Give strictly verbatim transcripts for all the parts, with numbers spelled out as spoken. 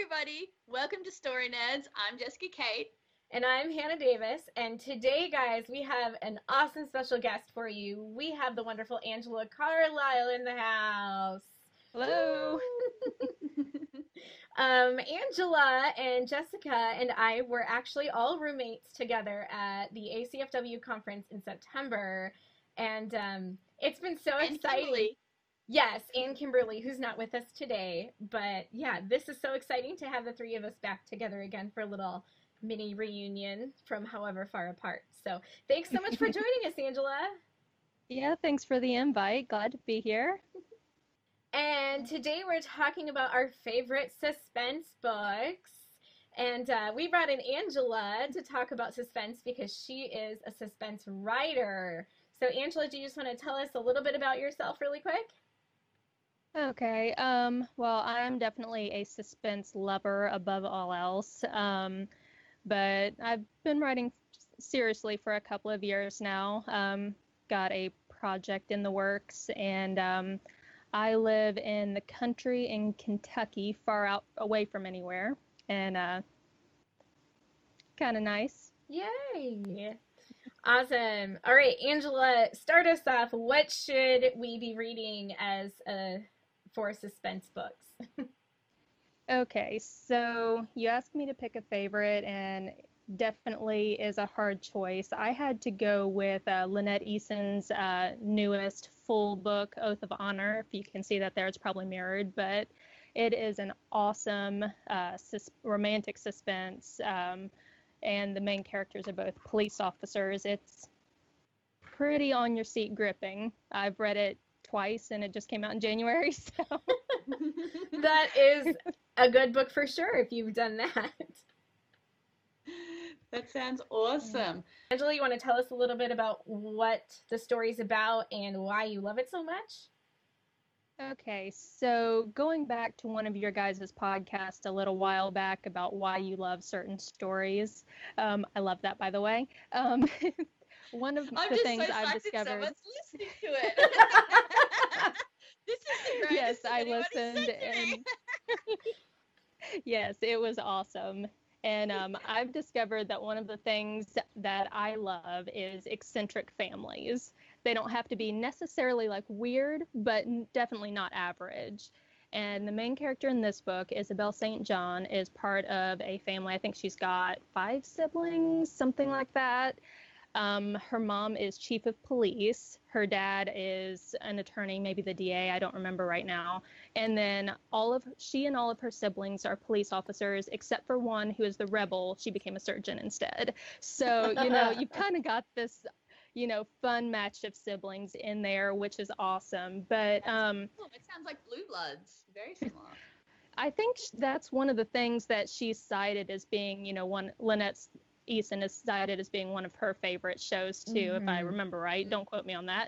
everybody. Welcome to Story Nerds. I'm Jessica Kate. And I'm Hannah Davis. And today, guys, we have an awesome special guest for you. We have the wonderful Angela Carlisle in the house. Hello. um, Angela and Jessica and I were actually all roommates together at the A C F W conference in September. And um, it's been so and exciting. Kimberly. Yes, and Kimberly, who's not with us today. But yeah, this is so exciting to have the three of us back together again for a little mini reunion from however far apart. So thanks so much for joining us, Angela. Yeah, thanks for the invite. Glad to be here. And today we're talking about our favorite suspense books. And uh, we brought in Angela to talk about suspense because she is a suspense writer. So Angela, do you just want to tell us a little bit about yourself really quick? Okay, um, well, I'm definitely a suspense lover above all else, um, but I've been writing seriously for a couple of years now. Um, got a project in the works, and um, I live in the country in Kentucky, far out away from anywhere, and uh, kind of nice. Yay! Awesome. All right, Angela, start us off. What should we be reading as a for suspense books? Okay, so you asked me to pick a favorite, and definitely is a hard choice. I had to go with uh, Lynette Eason's uh, newest full book, Oath of Honor. If you can see that there, it's probably mirrored, but it is an awesome uh, sus- romantic suspense, um, and the main characters are both police officers. It's pretty on your seat gripping. I've read it twice, and it just came out in January, so that is a good book for sure if you've done that. That sounds awesome. Angela, you want to tell us a little bit about what the story's about and why you love it so much? Okay, so going back to one of your guys' podcasts a little while back about why you love certain stories, um, I love that, by the way. Um, one of I'm the just things so I've psyched discovered. Someone's listening to it. This is the greatest Yes, thing I anybody's listened, said to me. and yes, it was awesome. And um, I've discovered that one of the things that I love is eccentric families. They don't have to be necessarily like weird, but n- definitely not average. And the main character in this book, Isabel Saint John, is part of a family. I think she's got five siblings, something like that. Um, her mom is chief of police. Her dad is an attorney, maybe the D A, I don't remember right now. And then all of she and all of her siblings are police officers, except for one who is the rebel. She became a surgeon instead. So, you know, you've kind of got this, you know, fun match of siblings in there, which is awesome. But um, Oh, it sounds like Blue Bloods. Very similar. I think that's one of the things that she's cited as being, you know, one Lynette's Eason is cited as being one of her favorite shows too, mm-hmm. if I remember right. Don't quote me on that.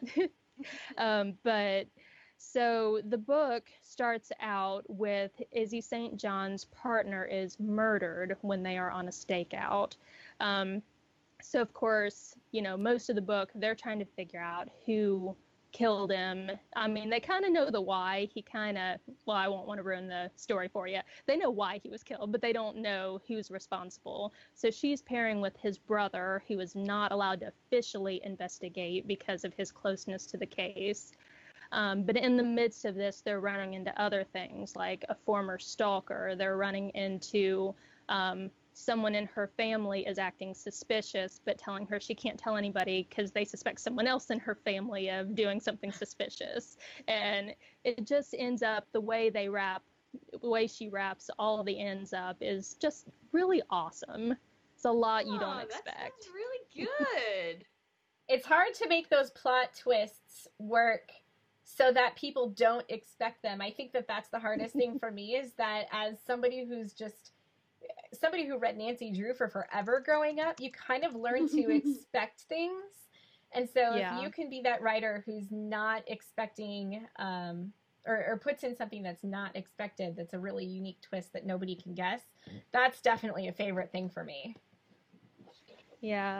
um, but so the book starts out with Izzy Saint John's partner is murdered when they are on a stakeout. Um, so of course, you know, most of the book they're trying to figure out who killed him. I mean, they kind of know the why. He kind of, well, I won't want to ruin the story for you. They know why he was killed, but they don't know who's responsible. So she's pairing with his brother, who is not allowed to officially investigate because of his closeness to the case. Um, but in the midst of this, they're running into other things, like a former stalker. They're running into um, someone in her family is acting suspicious, but telling her she can't tell anybody because they suspect someone else in her family of doing something suspicious. And it just ends up, the way they wrap, the way she wraps all the ends up is just really awesome. It's a lot you don't Oh, expect. That sounds really good. It's hard to make those plot twists work so that people don't expect them. I think that that's the hardest thing for me, is that as somebody who's just somebody who read Nancy Drew for forever growing up, you kind of learn to expect things. And so Yeah. if you can be that writer who's not expecting um, or, or puts in something that's not expected, that's a really unique twist that nobody can guess, that's definitely a favorite thing for me. Yeah.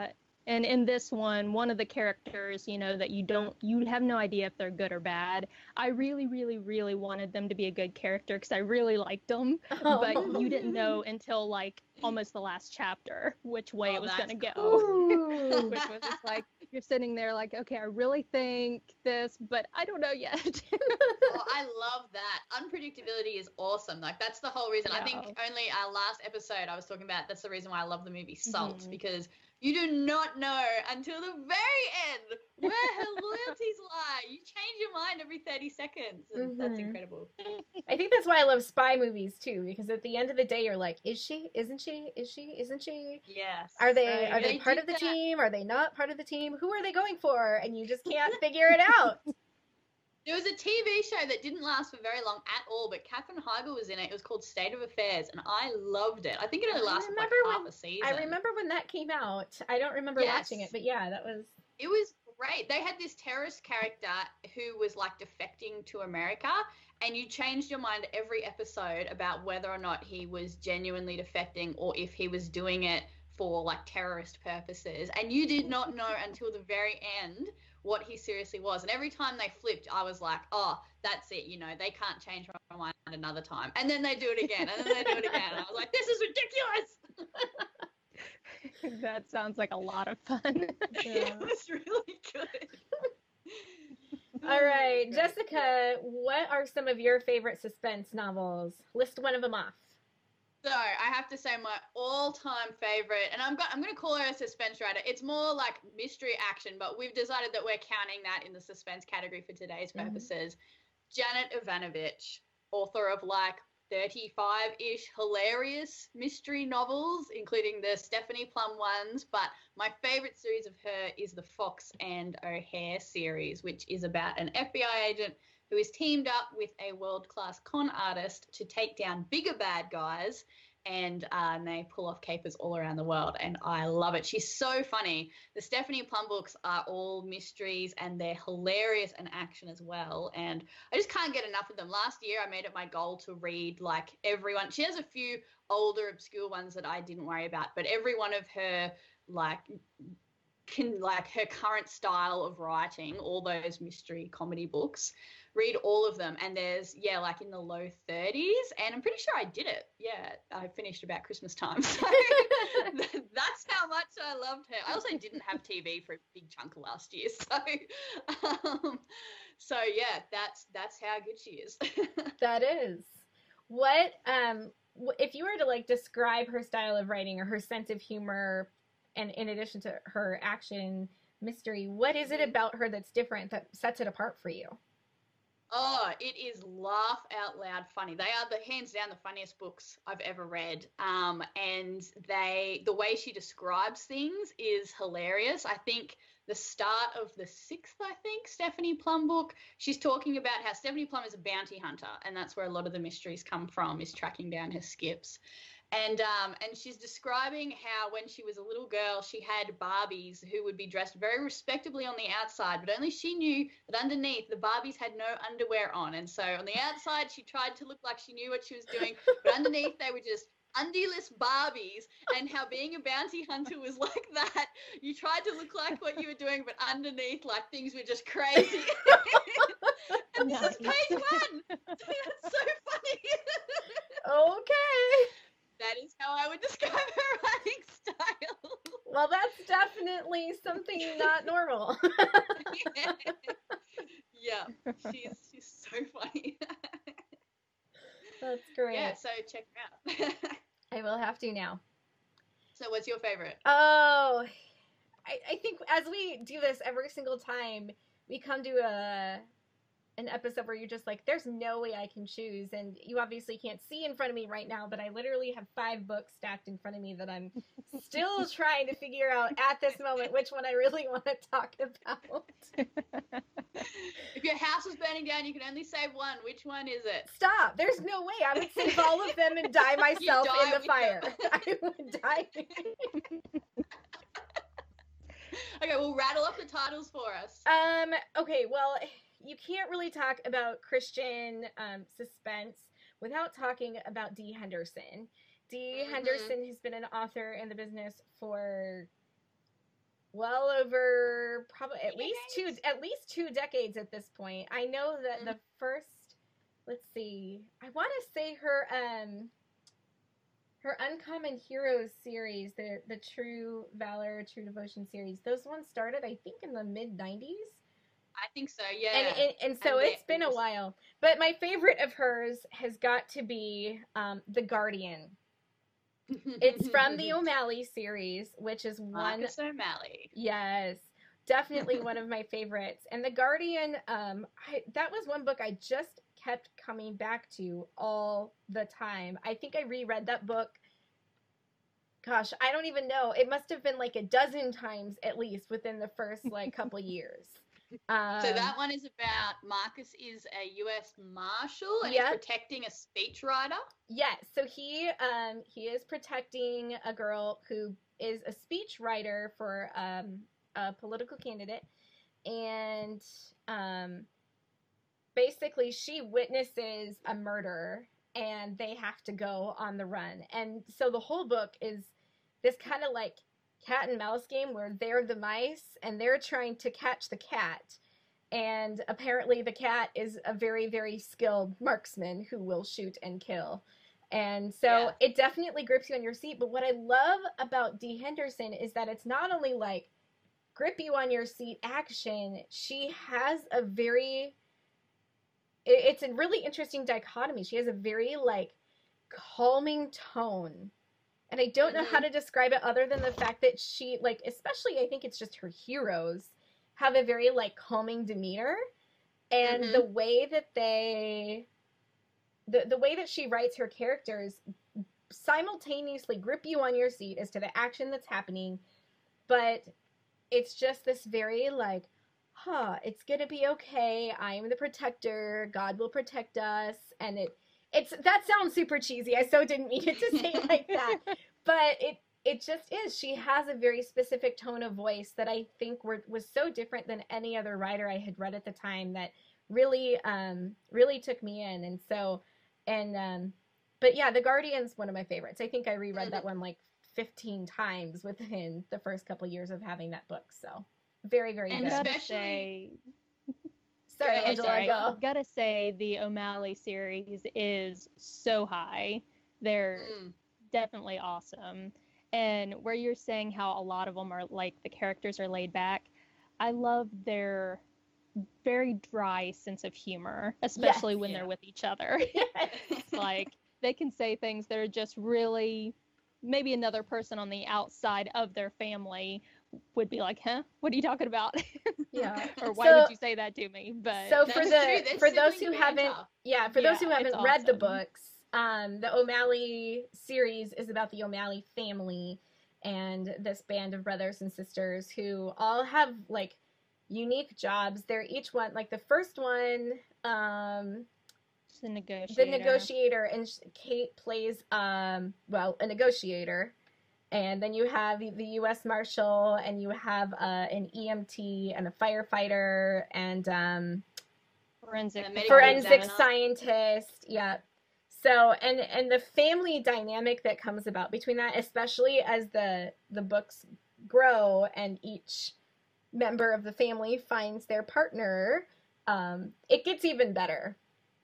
And in this one, one of the characters, you know, that you don't, you have no idea if they're good or bad. I really, really, really wanted them to be a good character because I really liked them, Oh. but you didn't know until like almost the last chapter which way Oh, it was that's going to go. Ooh. Which was just like, you're sitting there like, okay, I really think this, but I don't know yet. Oh, I love that. Unpredictability is awesome. Like, that's the whole reason. I think Yeah. only our last episode I was talking about, that's the reason why I love the movie Salt, Mhm. because you do not know until the very end where her loyalties lie. You change your mind every thirty seconds, and that's Mhm. incredible. I think that's why I love spy movies too, because at the end of the day, you're like, is she? Isn't she? Is she? Isn't she? Yes. Are they? Right. Are they, They part did of the that. team? Are they not part of the team? Who are they going for? And you just can't figure it out. There was a T V show that didn't last for very long at all, but Katherine Heigl was in it. It was called State of Affairs, and I loved it. I think it only I lasted like remember half when- a season. I remember when that came out. I don't remember Yes. watching it, but yeah, that was. It was great. They had this terrorist character who was like defecting to America, and you changed your mind every episode about whether or not he was genuinely defecting or if he was doing it for like terrorist purposes. And you did not know until the very end what he seriously was. And every time they flipped, I was like, oh, that's it. You know, they can't change my mind another time. And then they do it again, and then they do it again. And I was like, this is ridiculous. That sounds like a lot of fun. It was really good. All right, Great. Jessica, what are some of your favorite suspense novels? List one of them off. So I have to say my all-time favorite, and I'm go- I'm going to call her a suspense writer. It's more like mystery action, but we've decided that we're counting that in the suspense category for today's Mhm. purposes. Janet Ivanovich, author of like thirty-five-ish hilarious mystery novels, including the Stephanie Plum ones. But my favorite series of her is the Fox and O'Hare series, which is about an F B I agent who is teamed up with a world-class con artist to take down bigger bad guys, and, uh, and they pull off capers all around the world, and I love it. She's so funny. The Stephanie Plum books are all mysteries, and they're hilarious and action as well, and I just can't get enough of them. Last year, I made it my goal to read, like, everyone. She has a few older, obscure ones that I didn't worry about, but every one of her, like, can like her current style of writing, all those mystery comedy books, read all of them, and there's yeah like in the low thirties, and I'm pretty sure I did it. Yeah, I finished about Christmas time, so that's how much I loved her. I also didn't have T V for a big chunk of last year, so um, so yeah, that's that's how good she is. That is. What um wh- if you were to like describe her style of writing or her sense of humor, and in addition to her action mystery, what is it about her that's different that sets it apart for you? Oh, it is laugh out loud funny. They are the hands down the funniest books I've ever read. Um, and they, the way she describes things is hilarious. I think the start of the sixth, I think, Stephanie Plum book, she's talking about how Stephanie Plum is a bounty hunter, and that's where a lot of the mysteries come from, is tracking down her skips. And um, and she's describing how when she was a little girl, she had Barbies who would be dressed very respectably on the outside, but only she knew that underneath the Barbies had no underwear on. And so on the outside, she tried to look like she knew what she was doing, but underneath they were just undieless Barbies, and how being a bounty hunter was like that. You tried to look like what you were doing, but underneath, like, things were just crazy. And this is Nice. page one. It's so funny. Okay. That is how I would describe her writing style. Well, that's definitely something not normal. Yeah, she's she's so funny. That's great. Yeah, so check her out. I will have to now. So what's your favorite? Oh, I, I think as we do this every single time, we come to a an episode where you're just like, there's no way I can choose. And you obviously can't see in front of me right now, but I literally have five books stacked in front of me that I'm still trying to figure out at this moment which one I really want to talk about. If your house was burning down, you can only save one. Which one is it? Stop. There's no way. I would save all of them and die myself die in the with fire. them. I would die. Okay, well, rattle up the titles for us. Um, okay, well, you can't really talk about Christian um, suspense without talking about Dee Henderson. Dee Mhm. Henderson has been an author in the business for well over probably at least two Decades? at least two decades at this point. I know that Mhm. the first, let's see, I want to say her um her Uncommon Heroes series, the the True Valor, True Devotion series. Those ones started, I think, in the mid nineties. I think so, yeah. And, and and so And it's been a there's- while. But my favorite of hers has got to be um, The Guardian. It's from the O'Malley series, which is one. Marcus O'Malley. Yes, definitely one of my favorites. And The Guardian, um, I, that was one book I just kept coming back to all the time. I think I reread that book. Gosh, I don't even know. It must have been like a dozen times at least within the first like couple years. Um, So that one is about Marcus is a U S Marshal and Yep. he's protecting a speechwriter. Yes, so he um he is protecting a girl who is a speech writer for um a political candidate, and um basically she witnesses a murder and they have to go on the run. And so the whole book is this kind of like cat and mouse game where they're the mice and they're trying to catch the cat. And apparently the cat is a very, very skilled marksman who will shoot and kill. And so Yeah. it definitely grips you on your seat. But what I love about Dee Henderson is that it's not only like grip you on your seat action, she has a very, it- it's a really interesting dichotomy. She has a very like calming tone. And I don't know how to describe it other than the fact that she, like, especially I think it's just her heroes, have a very, like, calming demeanor. And Mhm. the way that they, the, the way that she writes her characters simultaneously grip you on your seat as to the action that's happening. But it's just this very, like, huh, it's going to be okay. I am the protector. God will protect us. And it, it's, that sounds super cheesy. I so didn't mean it to say it like that. But it it just is. She has a very specific tone of voice that I think were, was so different than any other writer I had read at the time that really um really took me in. And so and um but yeah, The Guardian's one of my favorites. I think I reread that one like fifteen times within the first couple years of having that book. So very, very And good. gotta especially- say, Sorry, Go ahead, Angela, sorry. go. gotta say the O'Malley series is so high. They're Mm. definitely awesome. And where you're saying how a lot of them are like the characters are laid back, I love their very dry sense of humor, especially when Yeah. they're with each other. It's like they can say things that are just really, maybe another person on the outside of their family would be like, huh, what are you talking about? Yeah. Or why So- would you say that to me? But So That's for true, the their for those sibling who haven't banter. yeah, for those who Yeah, haven't it's read the awesome. books, um, the O'Malley series is about the O'Malley family and this band of brothers and sisters who all have like unique jobs. They're each one like the first one, um, Just a negotiator. the negotiator, and sh- Kate plays um, well a negotiator. And then you have the U S Marshal, and you have uh, an E M T and a firefighter, and um, Forensic, A medical forensic examiner. scientist. Yeah. So and and the family dynamic that comes about between that, especially as the the books grow and each member of the family finds their partner, um, it gets even better.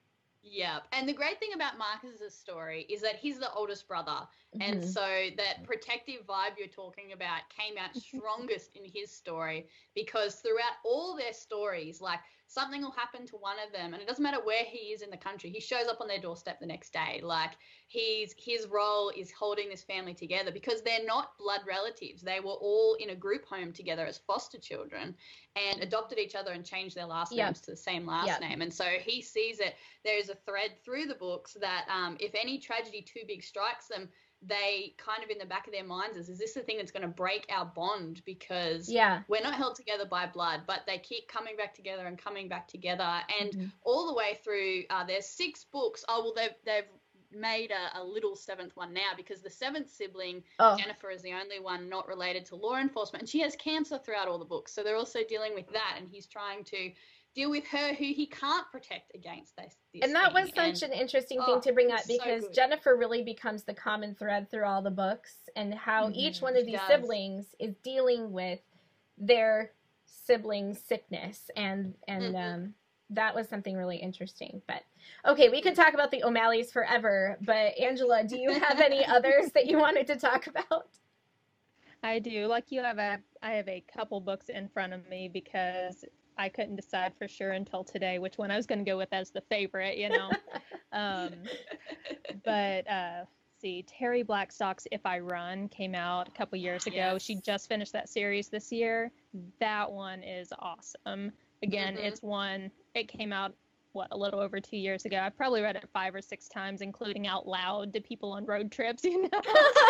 Yeah, and the great thing about Marcus's story is that he's the oldest brother, and Mhm. so that protective vibe you're talking about came out strongest in his story, because throughout all their stories, like something will happen to one of them, and it doesn't matter where he is in the country, he shows up on their doorstep the next day. Like he's his role is holding this family together because they're not blood relatives. They were all in a group home together as foster children and adopted each other and changed their last Yep. names to the same last Yep. name. And so he sees it. There's a thread through the books that um, if any tragedy too big strikes them, they kind of in the back of their minds is, is this the thing that's going to break our bond? Because Yeah. we're not held together by blood, but they keep coming back together and coming back together. And Mhm. all the way through, uh, there's six books. Oh, well, they've, they've made a, a little seventh one now because the seventh sibling, Oh, Jennifer, is the only one not related to law enforcement. And she has cancer throughout all the books. So they're also dealing with that. And he's trying to deal with her who he can't protect against this. this and that was thing. such And an interesting oh, thing to bring it up was so because good. Jennifer really becomes the common thread through all the books, and how each Mhm, one of she these does. siblings is dealing with their sibling sickness, and and Mhm. um, that was something really interesting. But okay, we could talk about the O'Malleys forever. But Angela, do you have any others that you wanted to talk about? I do. Like you have a, I have a couple books in front of me because I couldn't decide for sure until today which one I was going to go with as the favorite, you know. um, but uh, let's see, Terry Blackstock's If I Run came out a couple years ago. Yes. She just finished that series this year. That one is awesome. Again, Mhm. it's one, it came out, what, a little over two years ago. I've probably read it five or six times, including out loud to people on road trips, you know.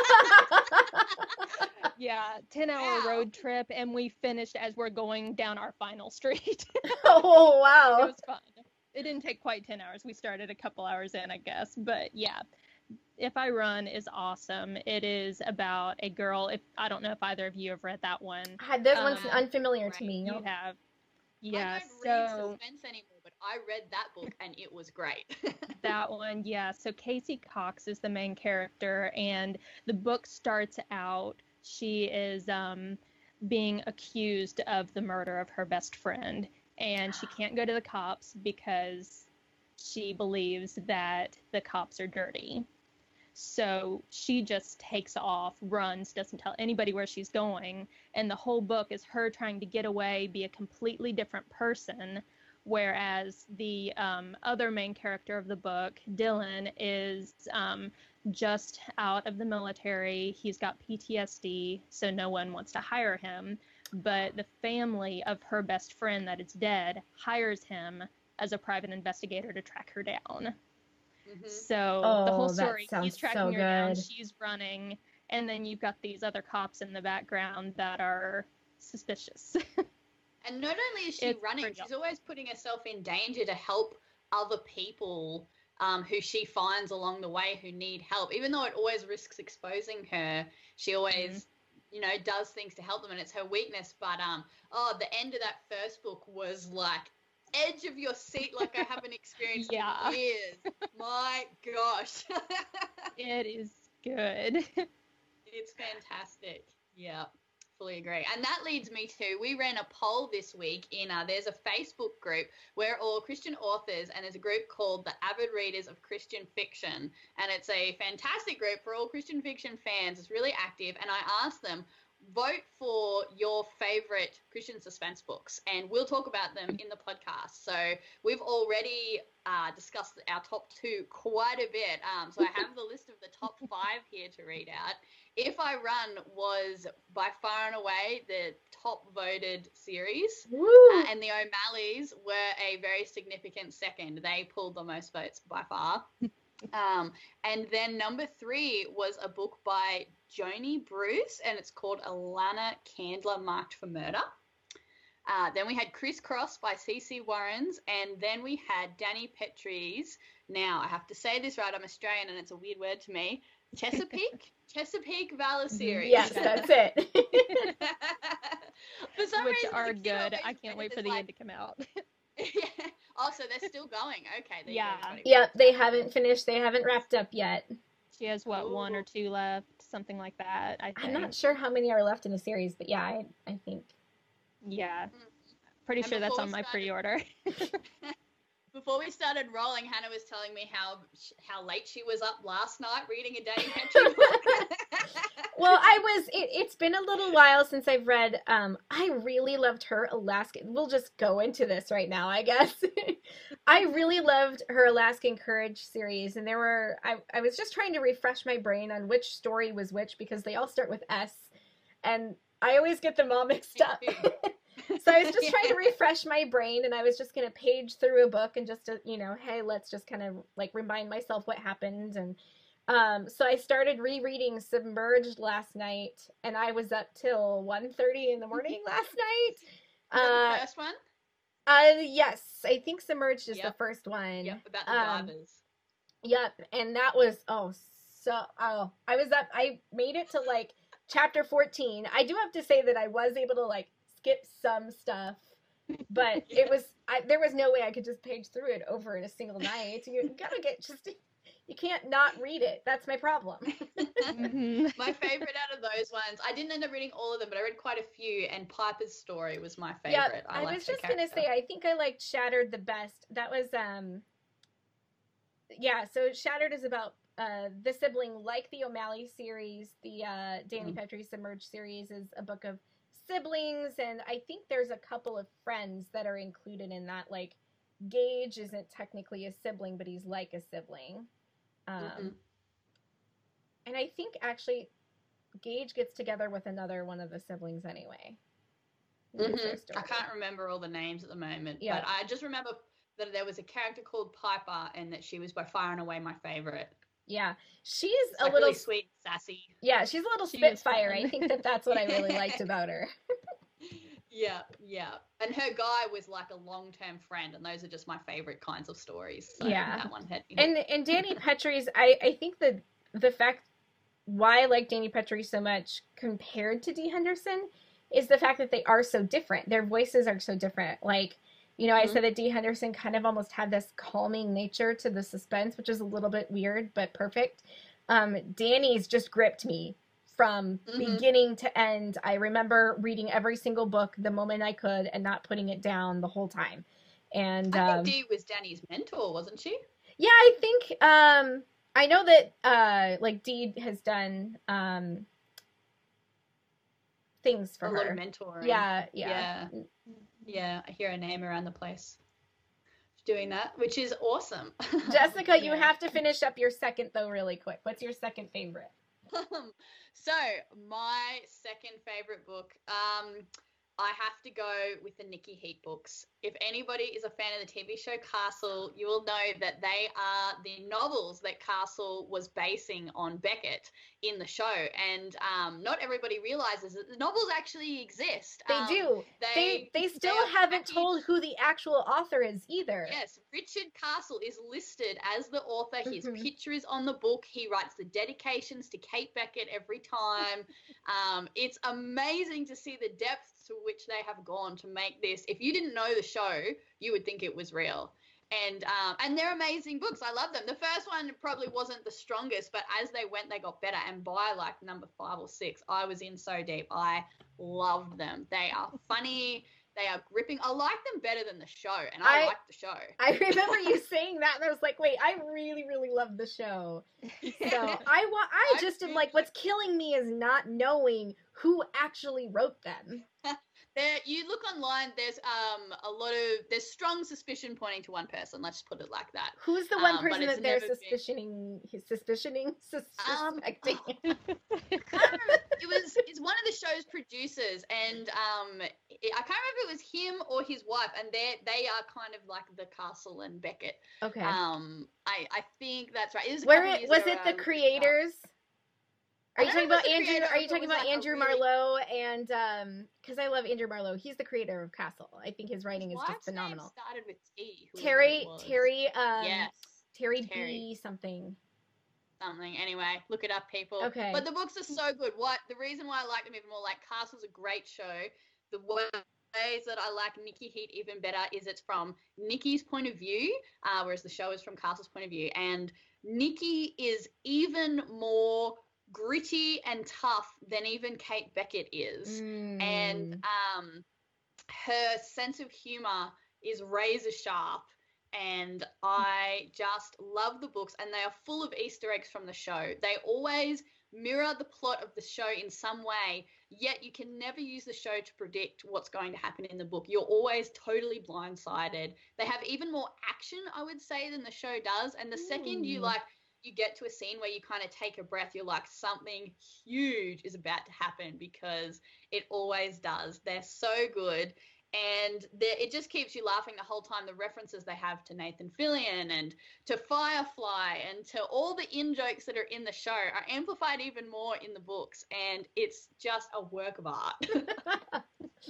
Yeah, ten hour Wow. road trip, and we finished as we're going down our final street. Oh It wow! was fun. It didn't take quite ten hours. We started a couple hours in, I guess. But yeah, If I Run is awesome. It is about a girl. If I don't know if either of you have read that one. Ah, this one's Um, unfamiliar to right. me. You Nope. have. I Yeah, don't read so suspense anymore, but I read that book and it was great. that one, yeah. So Casey Cox is the main character, and the book starts out, she is um, being accused of the murder of her best friend, and she can't go to the cops because she believes that the cops are dirty. So she just takes off, runs, doesn't tell anybody where she's going, and the whole book is her trying to get away, be a completely different person, whereas the um, other main character of the book, Dylan, is um, just out of the military. He's got P T S D, so no one wants to hire him, but the family of her best friend that is dead hires him as a private investigator to track her down. Mhm. So Oh, the whole that story, sounds he's tracking so her down, good. she's running, and then you've got these other cops in the background that are suspicious. And not only is she It's running, pretty she's always putting herself in danger to help other people um, who she finds along the way who need help. Even though it always risks exposing her, she always, you know, does things to help them, and it's her weakness. But um, oh, the end of that first book was like edge of your seat, like I haven't experienced Yeah. in years. My gosh, It is good. it's fantastic. Yeah. Fully agree. And that leads me to, we ran a poll this week in uh, there's a Facebook group where all Christian authors, and there's a group called the Avid Readers of Christian Fiction, and it's a fantastic group for all Christian fiction fans. It's really active, and I asked them, vote for your favorite Christian suspense books, and we'll talk about them in the podcast. So we've already uh, discussed our top two quite a bit. Um, so I have the list of the top five here to read out. If I Run was by far and away the top voted series, Woo! uh, and the O'Malleys were a very significant second. They pulled the most votes by far. Um, and then number three was a book by Joni Bruce, and it's called Alana Candler Marked for Murder. Uh, then we had Crisscross by C C Warrens, and then we had Danny Petrie's, now I have to say this right, I'm Australian and it's a weird word to me, Chesapeake? Chesapeake Valor series. Yes, that's it. For some Which reason, are the kid on good. I Facebook can't wait is for the like, end to come out. yeah. Oh, so they're still going. Okay. There Yeah. You go, everybody. Yep, they haven't finished. They haven't wrapped up yet. She has, what, one or Ooh. two left, something like that, I think. I'm not sure how many are left in the series, but yeah, I, I think. Yeah. Pretty And sure that's before on we my started- pre-order. Before we started rolling, Hannah was telling me how how late she was up last night reading a Danny Petrie book. Well, I was, it, it's been a little while since I've read, um, I really loved her Alaskan, we'll just go into this right now, I guess. I really loved her Alaskan Courage series, and there were, I, I was just trying to refresh my brain on which story was which, because they all start with S, and I always get them all mixed up. So I was just trying to refresh my brain, and I was just going to page through a book and just, to, you know, hey, let's just kind of like remind myself what happened. And um, so I started rereading Submerged last night, and I was up till one thirty in the morning last night. Was that Uh, the first one? uh, yes, I think Submerged is the Yep. first one. Yep, about the um, divers. Yep, and that was, oh, so, oh, I was up, I made it to like chapter fourteen. I do have to say that I was able to like skip some stuff, but it was, I, there was no way I could just page through it over in a single night. You gotta get just, you can't not read it. That's my problem. Mhm. My favorite out of those ones, I didn't end up reading all of them, but I read quite a few, and Piper's Story was my Yeah, favorite. I, I liked was her just gonna character. say, I think I liked Shattered the best. That was, um, yeah. So Shattered is about uh the sibling, like the O'Malley series. The uh, Danny Mm. Petrie Submerged series is a book of siblings, and I think there's a couple of friends that are included in that. Like Gage isn't technically a sibling, but he's like a sibling. Um, Mhm. and I think actually Gage gets together with another one of the siblings anyway. It's their Mhm. I story. can't remember all the names at the moment, Yeah. but I just remember that there was a character called Piper, and that she was by far and away my favorite. Yeah, she's It's a like little really sweet, sassy. yeah, she's a little She was spitfire. fun. I think that that's what I really liked about her. Yeah, yeah. And her guy was like a long-term friend, and those are just my favorite kinds of stories. So Yeah. that one had me. And and Danny Petrie's, I I think the the fact why I like Danny Petrie so much compared to Dee Henderson is the fact that they are so different. Their voices are so different. Like, you know, I Mhm. said that Dee Henderson kind of almost had this calming nature to the suspense, which is a little bit weird but perfect. Um, Danny's just gripped me from Mhm. beginning to end. I remember reading every single book the moment I could and not putting it down the whole time. And I think um, Dee was Danny's mentor, wasn't she? yeah, I think um, I know that uh, like Dee has done um, things for a her. lot of mentoring. Yeah, yeah, yeah, yeah. I hear her name around the place doing that, which is awesome. Jessica, you Yeah. have to finish up your second though, really quick. What's your second favorite? So my second favorite book, um, I have to go with the Nikki Heat books. If anybody is a fan of the T V show Castle, you will know that they are the novels that Castle was basing on Beckett in the show. And um, not everybody realizes that the novels actually exist. They Um, do. They They, they still are haven't packaged- told who the actual author is either. Yes, Richard Castle is listed as the author. His Mhm. picture is on the book. He writes the dedications to Kate Beckett every time. Um, it's amazing to see the depth to which they have gone to make this. If you didn't know the show, you would think it was real. And um, and they're amazing books. I love them. The first one probably wasn't the strongest, but as they went, they got better. And by like number five or six, I was in so deep. I loved them. They are funny. They are gripping. I like them better than the show, and I, I- like the show. I remember you saying that, and I was like, "Wait, I really, really love the show." So I want. I I just am do like, what's killing me is not knowing who actually wrote them. There, you look online. There's um a lot of there's strong suspicion pointing to one person. Let's put it like that. Who's the one Um, but person it's that they're never been- suspicioning? Suspicioning? Sus- Um, suspecting? I can't remember. It was it's one of the show's producers, and um it, I can't remember if it was him or his wife, and they they are kind of like the Castle and Beckett. Okay. Um, I I think that's right. It was a Where couple it, years was ago it when I the looked up. creators? Are I you don't talking know if about it's the Andrew? creator Are or you if it talking was about like a Andrew really- Marlowe and um? Because I love Andrew Marlowe. He's the creator of Castle. I think his writing His is just wife's name phenomenal. started with T. whoever Terry, it was. Terry, um, Yes. Terry, Terry. B something. Something. Anyway, look it up, people. Okay. But the books are so good. What the reason why I like them even more, like Castle's a great show. The ways that I like Nikki Heat even better is it's from Nikki's point of view, uh, whereas the show is from Castle's point of view. And Nikki is even more gritty and tough than even Kate Beckett is. Mm. And um, her sense of humor is razor sharp. And I just love the books, and they are full of Easter eggs from the show. They always mirror the plot of the show in some way, yet you can never use the show to predict what's going to happen in the book. You're always totally blindsided. They have even more action, I would say, than the show does. And the second you Ooh. like you get to a scene where you kind of take a breath, you're like, something huge is about to happen, because it always does. They're so good. And it just keeps you laughing the whole time. The references they have to Nathan Fillion and to Firefly and to all the in-jokes that are in the show are amplified even more in the books. And it's just a work of art.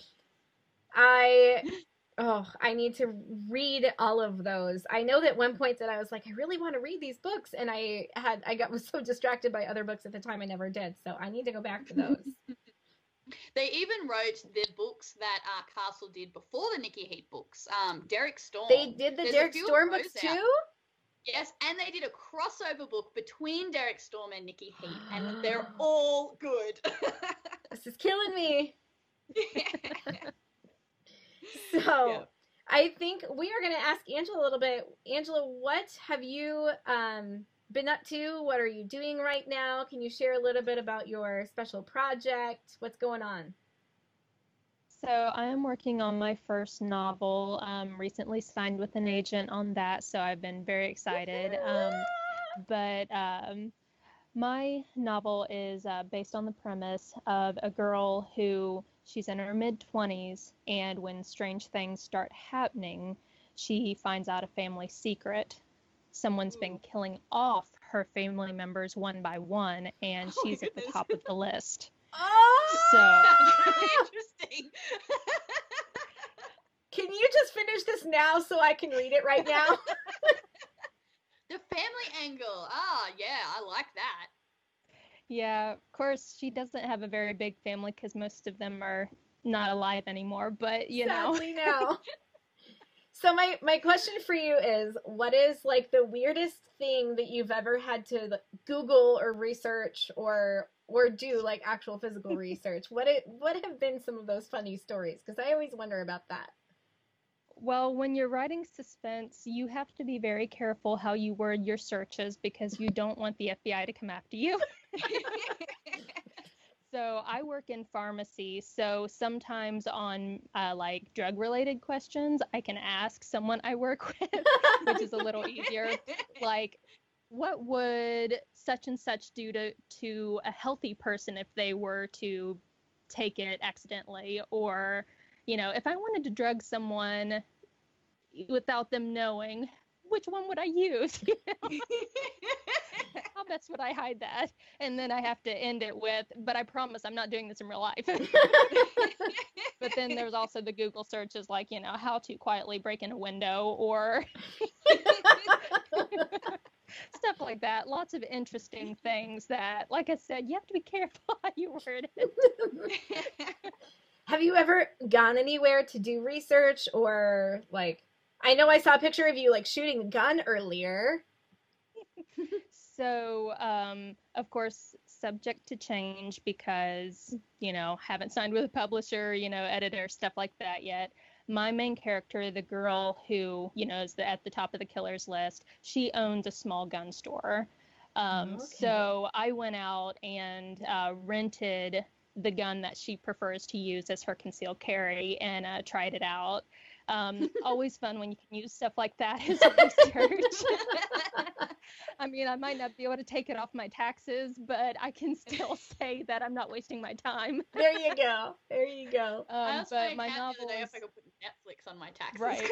I oh, I need to read all of those. I know that one point that I was like, I really want to read these books, and I had I got was so distracted by other books at the time I never did. So I need to go back to those. They even wrote the books that uh, Castle did before the Nikki Heat books. Um, Derek Storm. They did the There's a Derek few of Storm those books out. too? Yes, and they did a crossover book between Derek Storm and Nikki Heat, and they're all good. This is killing me. So Yeah. I think we are going to ask Angela a little bit. Angela, what have you um, been up to? What are you doing right now? Can you share a little bit about your special project? What's going on? So I am working on my first novel. Um, recently signed with an agent on that, so I've been very excited. Um, but um, my novel is uh, based on the premise of a girl who she's in her mid twenties, and when strange things start happening, she finds out a family secret. Someone's been killing off her family members one by one, and Oh my she's at the goodness. top of the list. Oh! So That's really interesting. Can you just finish this now so I can read it right now? The family angle. Ah, yeah, I like that. yeah, of course, she doesn't have a very big family because most of them are not alive anymore, but you know. Sadly, no. So my, my question for you is, what is like the weirdest thing that you've ever had to like, Google or research or or do like actual physical research? What it what have been some of those funny stories? Because I always wonder about that. Well, when you're writing suspense, you have to be very careful how you word your searches because you don't want the F B I to come after you. So I work in pharmacy, so sometimes on uh, like drug-related questions, I can ask someone I work with, which is a little easier. Like, what would such and such do to to a healthy person if they were to take it accidentally? Or, you know, if I wanted to drug someone without them knowing, which one would I use? How best would I hide that? And then I have to end it with, but I promise I'm not doing this in real life. But then there's also the Google searches like, you know, how to quietly break in a window or stuff like that. Lots of interesting things that, like I said, you have to be careful how you word it. Have you ever gone anywhere to do research or like, I know I saw a picture of you like shooting a gun earlier. So, um, of course, subject to change because, you know, haven't signed with a publisher, you know, editor, stuff like that yet. My main character, the girl who, you know, is the, at the top of the killer's list, she owns a small gun store. Um, Okay. So I went out and uh, rented the gun that she prefers to use as her concealed carry and uh, tried it out. Um, always fun when you can use stuff like that as research. I mean, I might not be able to take it off my taxes, but I can still say that I'm not wasting my time. There you go. There you go. I Um, also but made my count the novels, other day if I could put Netflix on my taxes. Right.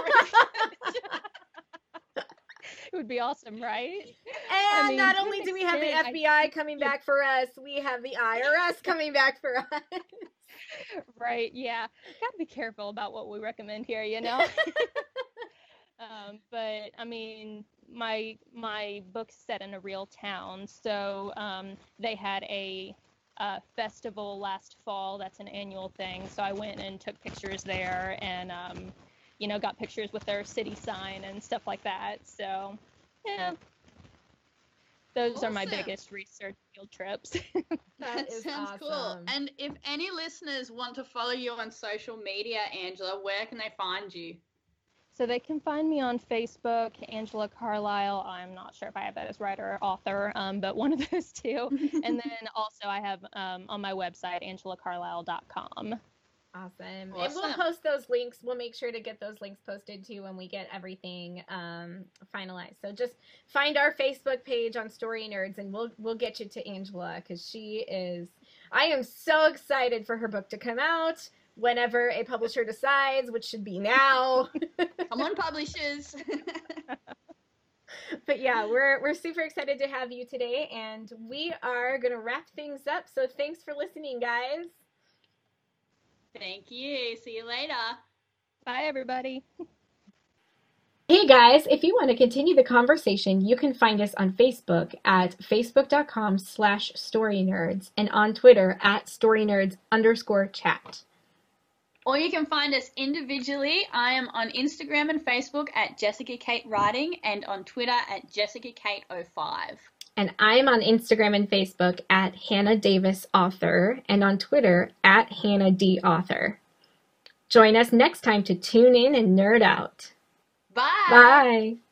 it would be awesome, right? And mean, not to only an do we have the extent, I F B I think coming you- back for us, we have the I R S coming back for us. Right, yeah. Gotta be careful about what we recommend here, you know? um, but I mean, my my book's set in a real town, so um, they had a uh, festival last fall. That's an annual thing. So I went and took pictures there, and um, you know, got pictures with their city sign and stuff like that. So yeah, those are my Awesome. biggest research field trips. That That is sounds cool. awesome. And if any listeners want to follow you on social media, Angela, where can they find you? So they can find me on Facebook, Angela Carlisle. I'm not sure if I have that as writer or author, um, but one of those two. And then also I have um, on my website, angela carlisle dot com. Awesome. And Awesome. we'll post those links. We'll make sure to get those links posted too when we get everything um, finalized. So just find our Facebook page on Story Nerds and we'll we'll get you to Angela because she is I am so excited for her book to come out whenever a publisher decides, which should be now. Come on, publishers. But yeah, we're we're super excited to have you today and we are gonna wrap things up. So thanks for listening, guys. Thank you. See you later. Bye, everybody. Hey guys, if you want to continue the conversation, you can find us on Facebook at facebook.com slash storynerds and on Twitter at storynerds underscore chat. Or you can find us individually. I am on Instagram and Facebook at Jessica Kate Writing and on Twitter at Jessica Kate oh five. And I'm on Instagram and Facebook at Hannah Davis Author and on Twitter at Hannah D Author. Join us next time to tune in and nerd out. Bye. Bye.